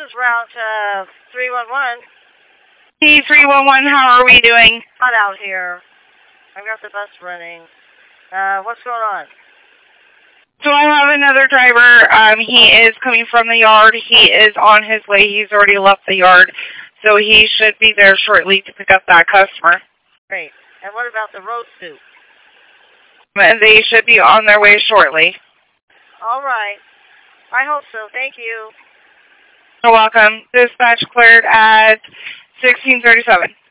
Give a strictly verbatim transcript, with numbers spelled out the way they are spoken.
is route uh, three one one. T three one one, how are we doing? Hot out here. I've got the bus running. Uh, what's going on? So I have another driver. Um, he is coming from the yard. He is on his way. He's already left the yard. So he should be there shortly to pick up that customer. Great. And what about the road soup? They should be on their way shortly. All right. I hope so. Thank you. You're welcome. Dispatch cleared at sixteen thirty-seven.